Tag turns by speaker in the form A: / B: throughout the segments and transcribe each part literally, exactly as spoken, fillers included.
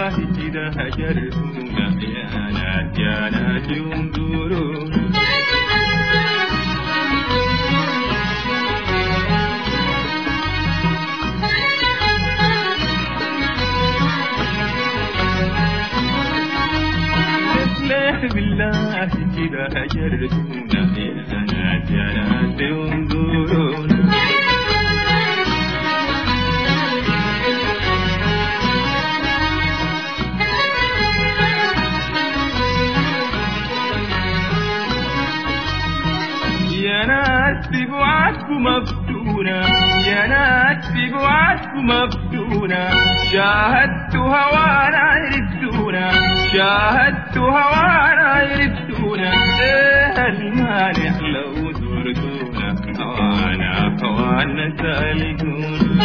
A: بالله كده هجرتونا يا ناس يا ناس ينظرونا. بالله كده هجرتونا يا ناس يا ناس ينظرونا. يا ناس بوعدكم مفتونة يا ناس بوعدكم مفتونة. شاهدت هوانا عرفتونا شاهدت هوانا عرفتونا. ايه المانع لو زرتونا هوانا هوانا سالكونا.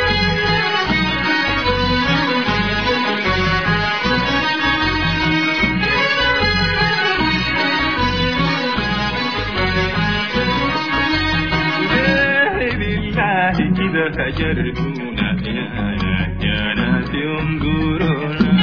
A: كده هجرتونا يا ناس يا ناس ينظرونا.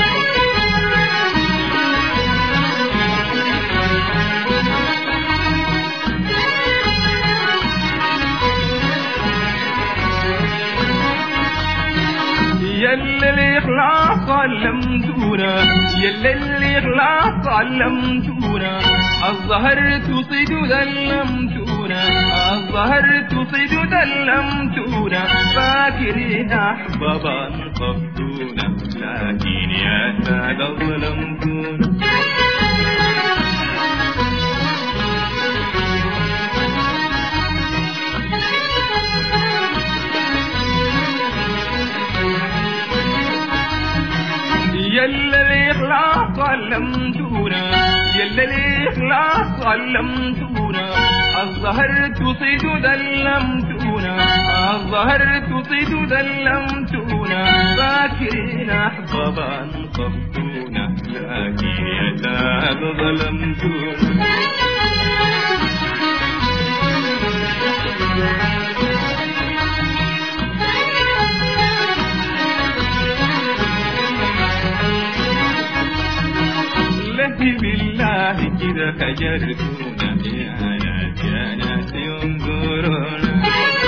A: يلا الإخلاص علمتونا يلا الإخلاص علمتونا. الظهر تصيد ذلمتونا الظهر تصيد ذلمتونا. فاكرين أحبابا خفتونا لكن يا سادة ظلمتونا. يلا الإخلاص علمتونا يلا الإخلاص علمتونا. الظهر تصيد ذلمتونا الظهر تصيد ذلمتونا. فاكرين أحبابا خفتونا لكن يا سادة ظلمتونا. بالله كده هجرتونا يا ناس يا ناس ينظرونا.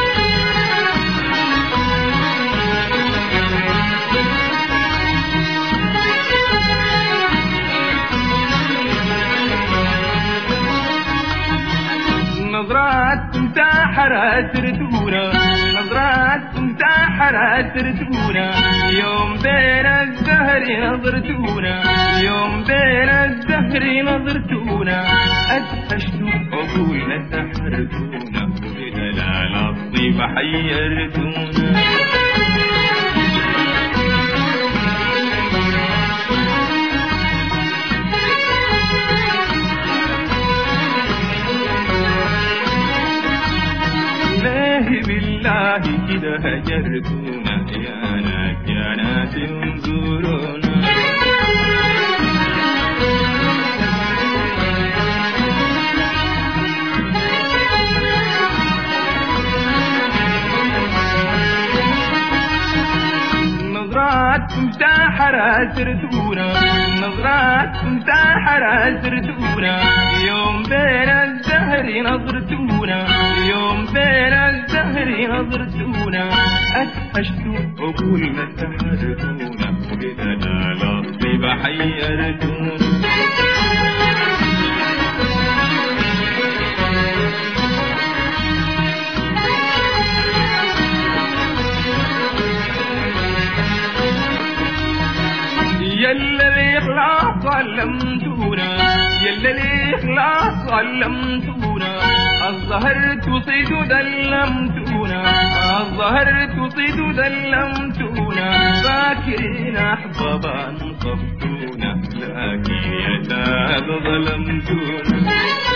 A: نظرات ساحرة سرتونا نظرات ساحرة سرتونا. يوم بين الزهر نظرتونا يوم بين الزهر نظرتونا. أدهشتوا عقولنا سحرتونا بدلال الطيب حيرتونا. بالله كده هجرتونا يا ناس يا ناس ينظرونا. نظرات ساحرة سرتونا نظرات ساحرة سرتونا. يوم بين الزهر نظرتونا يوم بين الزهر نظرتونا. أدهشتوا عقولنا سحرتونا بدلال الطيب حيرتونا. يلا الإخلاص علمتونا يلا الإخلاص علمتونا. الظهر تصيد ذلمتونا الظهر تصيد ذلمتونا. فاكرين أحبابا خفتونا لكن يا سادة ظلمتونا.